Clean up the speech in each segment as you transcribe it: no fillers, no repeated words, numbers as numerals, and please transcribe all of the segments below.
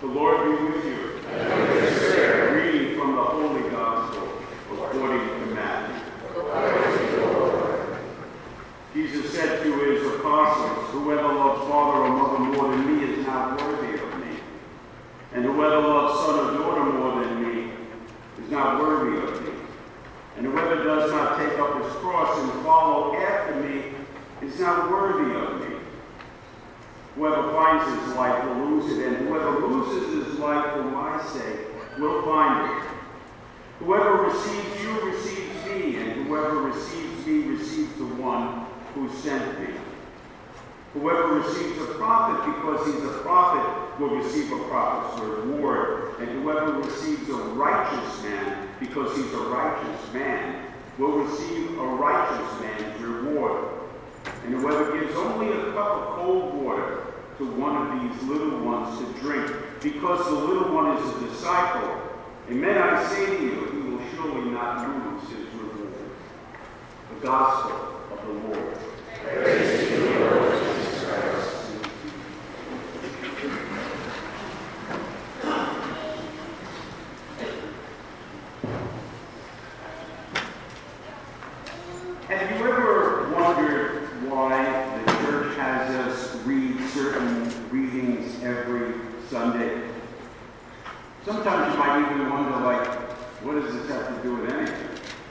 The Lord be with you. And with your spirit. Reading from the Holy Gospel according to Matthew. Glory to the Lord. Jesus said to his apostles, "Whoever loves father or mother more than me is not worthy of me. And whoever loves son or daughter more than me is not worthy of me. And whoever does not take up his cross and follow after me is not worthy of me. Whoever finds his life will lose it, and whoever loses his life for my sake will find it. Whoever receives you receives me, and whoever receives me receives the one who sent me. Whoever receives a prophet because he's a prophet will receive a prophet's reward, and whoever receives a righteous man because he's a righteous man will receive a righteous man's reward. And whoever gives only a cup of cold water to one of these little ones to drink, because the little one is a disciple, amen, I say to you, he will surely not lose his reward." The Gospel of the Lord. Praise to you, Lord Jesus Christ. Have you ever wondered why the church has us read certain readings every Sunday? Sometimes you might even wonder, like, what does this have to do with anything?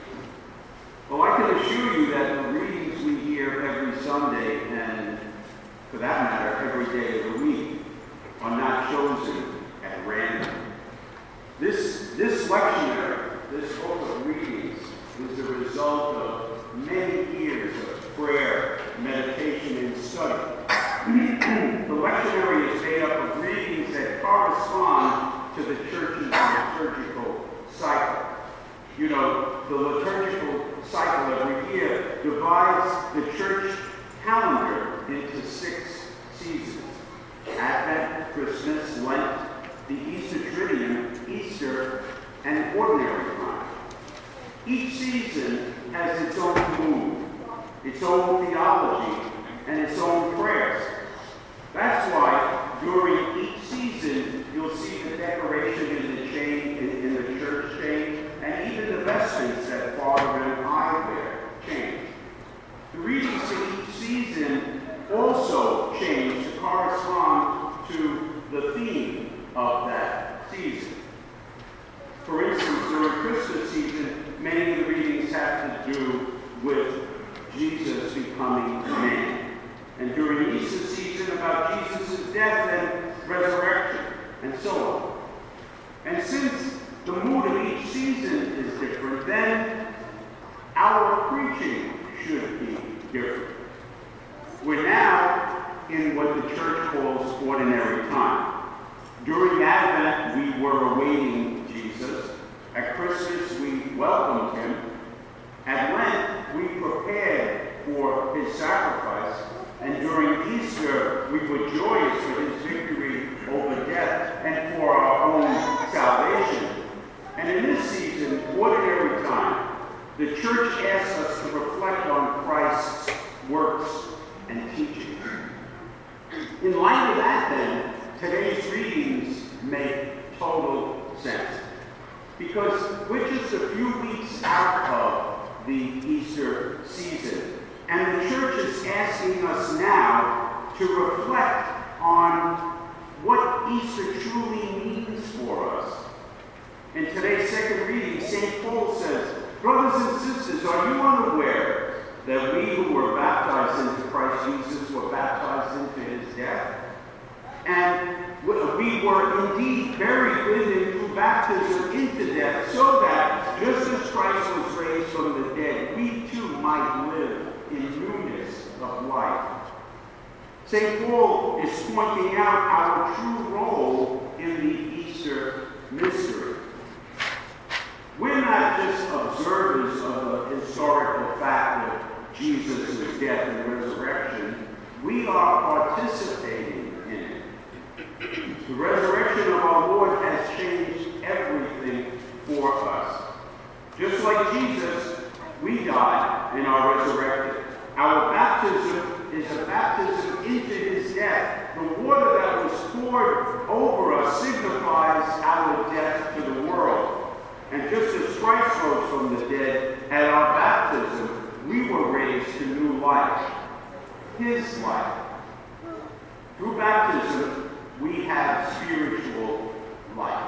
Well, I can assure you that the readings we hear every Sunday, and for that matter, every day of the week, are not chosen at random. This lectionary, this book of readings, is the result of many years of prayer, meditation, and study. The lectionary is made up of readings that correspond to the church's liturgical cycle. You know, the liturgical cycle every year divides the church calendar into 6 seasons: Advent, Christmas, Lent, the Easter Triduum, Easter, and ordinary time. Each season has its own mood, its own theology, and its own prayers. That's why during each season you'll see the decoration in the church change, and even the vestments that Father and I wear change. The readings in each season also change to correspond to the theme of that season. For instance, during Christmas season, many of the readings have to do with Jesus becoming man. And during Easter season, about Jesus' death and resurrection, and so on. And since the mood of each season is different, then our preaching should be different. We're now in what the church calls ordinary time. During Advent, we were awaiting Jesus. At Christmas, we welcomed him. At Lent, we prepared for his sacrifice. And during Easter, we were joyous for his victory over death and for our own salvation. And in this season, ordinary time, the church asks us to reflect on Christ's works and teachings. In light of that, then, today's readings make total sense. Because we're just a few weeks out of the Easter season. And the church is asking us now to reflect on what Easter truly means for us. In today's second reading, St. Paul says, "Brothers and sisters, are you unaware that we who were baptized into Christ Jesus were baptized into his death? And we were indeed buried with him through baptism into death, so that just as Christ was raised from the dead, we too might live in newness of life." St. Paul is pointing out our true role in the Easter mystery. We're not just observers of the historical fact of Jesus' death and resurrection. We are participating in it. The resurrection of our Lord has changed everything for us. Just like Jesus, we died and are resurrected. Our baptism is a baptism into his death. The water that was poured over us signifies Christ rose from the dead at our baptism, we were raised to new life, his life. Through baptism, we have spiritual life.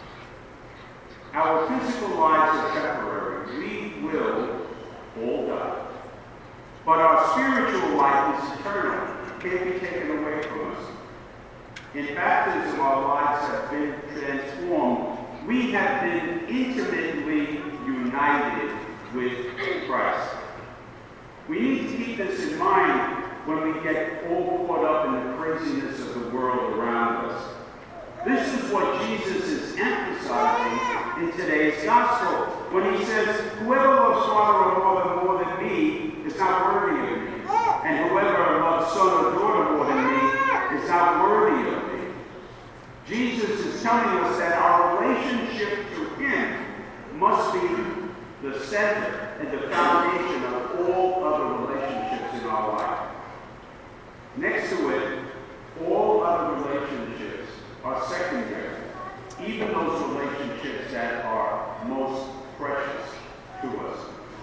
Our physical lives are temporary. We will all die. But our spiritual life is eternal. It can't be taken away from us. In baptism, our lives have been transformed. We have been intimately united with Christ. We need to keep this in mind when we get all caught up in the craziness of the world around us. This is what Jesus is emphasizing in today's gospel when he says, whoever loves father or mother more than me is not worthy of me. And whoever loves son or daughter more than me is not worthy of me. Jesus is telling us that our relationship to him must be the center and the foundation of all other relationships in our life. Next to it, all other relationships are secondary, even those relationships that are most precious to us.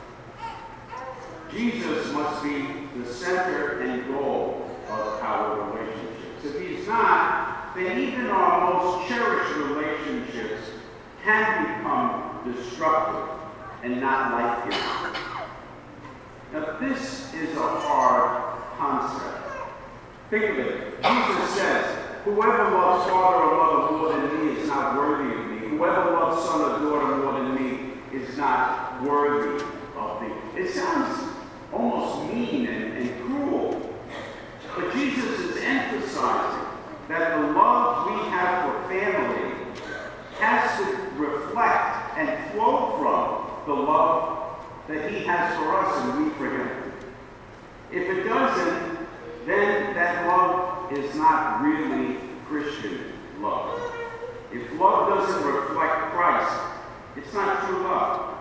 Jesus must be the center and goal of our relationships. If he's not, then even our most cherished relationships can become destructive and not life-giving. Now, this is a hard concept. Think of it. Jesus says, whoever loves father or mother more than me is not worthy of me. Whoever loves son or daughter more than me is not worthy of me. It sounds almost mean and cruel. But Jesus is emphasizing that the love we have for family has to reflect and flow from the love that he has for us and we for him. If it doesn't, then that love is not really Christian love. If love doesn't reflect Christ, it's not true love.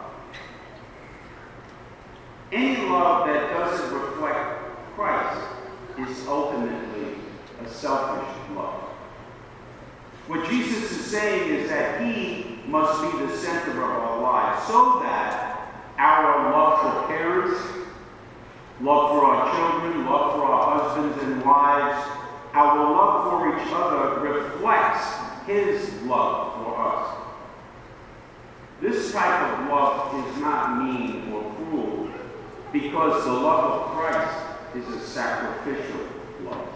Any love that doesn't reflect Christ is ultimately a selfish love. What Jesus is saying is that he must be the center of our lives so that our love for parents, love for our children, love for our husbands and wives, our love for each other reflects his love for us. This type of love is not mean or cruel because the love of Christ is a sacrificial love.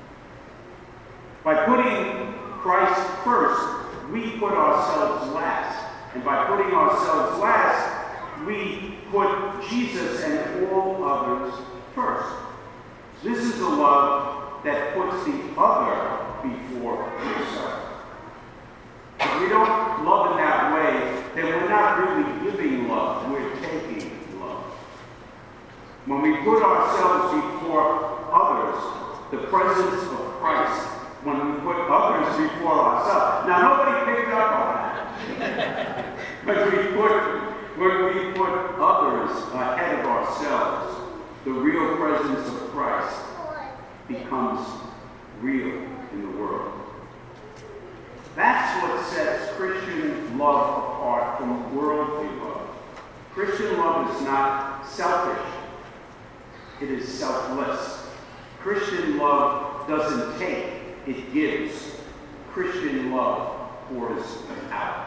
By putting Christ first, we put ourselves last. And by putting ourselves last, we put Jesus and all others first. This is a love that puts the other before yourself. If we don't love in that way, then we're not really giving love, we're taking love. When we put ourselves before others, the presence of Christ, when we put others before ourselves. Now, nobody picked up on that. When we put others ahead of ourselves, the real presence of Christ becomes real in the world. That's what sets Christian love apart from worldly love. Christian love is not selfish. It is selfless. Christian love doesn't take, it gives. Christian love pours out.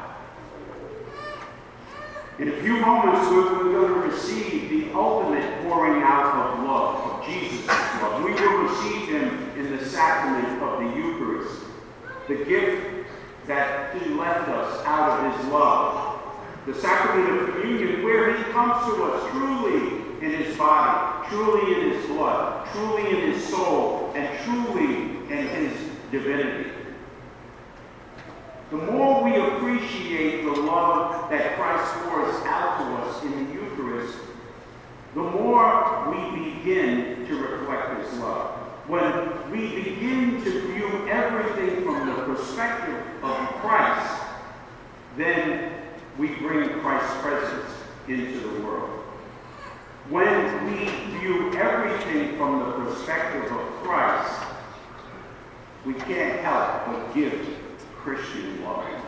In a few moments, we're going to receive the ultimate pouring out of love, of Jesus' love. We will receive him in the sacrament of the Eucharist, the gift that he left us out of his love. The sacrament of communion, where he comes to us truly in his body, truly in his blood, truly in his soul, and truly in his divinity. The more we appreciate the love that Christ pours out to us in the Eucharist, the more we begin to reflect his love. When we begin to view everything from the perspective of Christ, then we bring Christ's presence into the world. When we view everything from the perspective of Christ, we can't help but give Christian love.